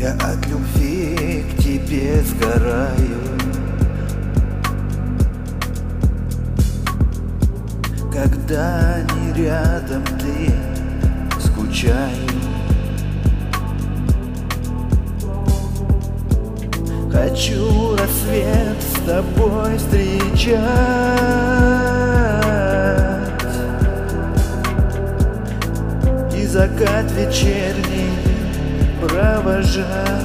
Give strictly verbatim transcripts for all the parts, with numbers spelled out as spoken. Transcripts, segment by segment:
Я от любви к тебе сгораю. Когда не рядом ты, скучаю. Хочу рассвет с тобой встречать и закат вечерний провожать.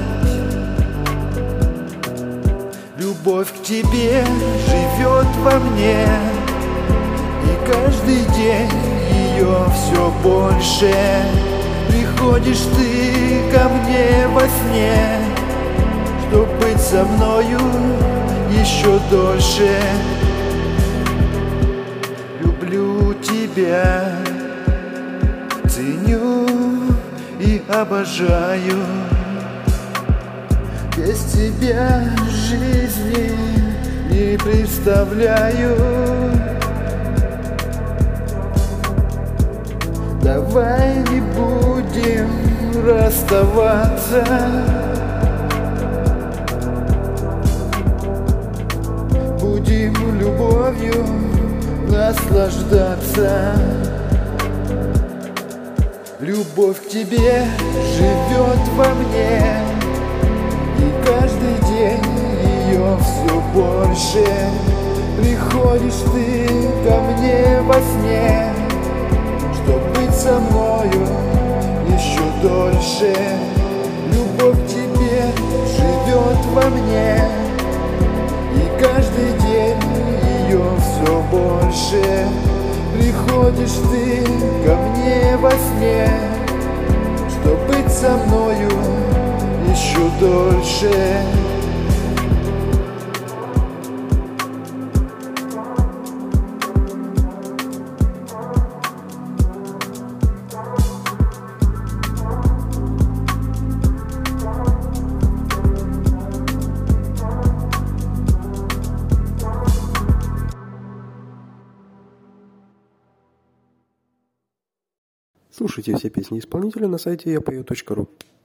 Любовь к тебе живет во мне, и каждый день ее все больше. Приходишь ты ко мне во сне, чтоб быть со мною еще дольше. Люблю тебя, ценю и обожаю. Без тебя жизни не представляю. Давай не будем расставаться. Будем любовью наслаждаться. Любовь к тебе живет во мне, и каждый день ее все больше. Приходишь ты ко мне во сне, чтоб быть со мною еще дольше. Любовь к тебе живет во мне, и каждый день ее все больше. Приходишь ты ко мне во сне, чтоб быть со мною еще дольше. Слушайте все песни исполнителя на сайте я пою точка ру.